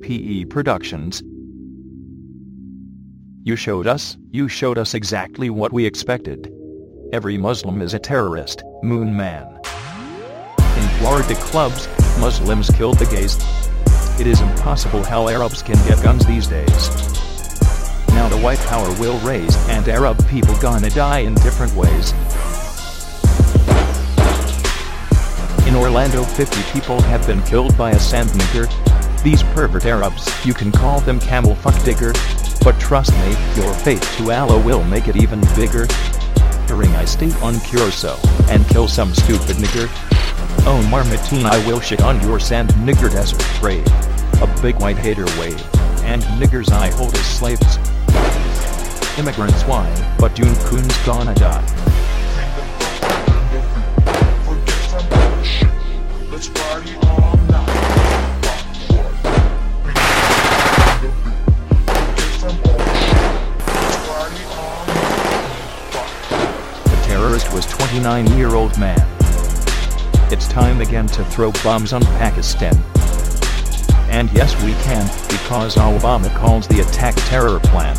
PE Productions. You showed us exactly what we expected. Every Muslim is a terrorist, Moon Man. In Florida clubs, Muslims killed the gays. It is impossible how Arabs can get guns these days. Now the white power will raise, and Arab people gonna die in different ways. In Orlando, 50 people have been killed by a sand nigger. These pervert Arabs, you can call them camel fuck digger, but trust me, your faith to Allah will make it even bigger. During I stay on Curacao and kill some stupid nigger. Omar Mateen, I will shit on your sand nigger desert grave. A big white hater wave, and niggers I hold as slaves. Immigrants why, but June Coon's gonna die. Let's party all night. The terrorist was 29-year-old man. It's time again to throw bombs on Pakistan. And yes, we can, because Obama calls the attack terror plan.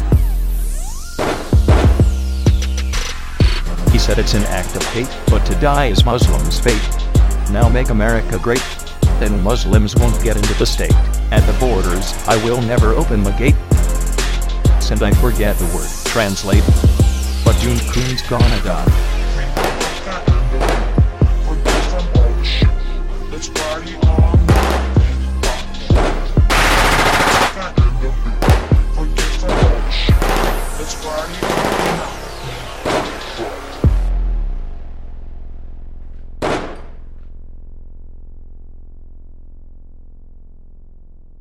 He said it's an act of hate, but to die is Muslims' fate. Now make America great, then Muslims won't get into the state. At the borders, I will never open the gate. And I forget the word translate, but June Coon's gonna die.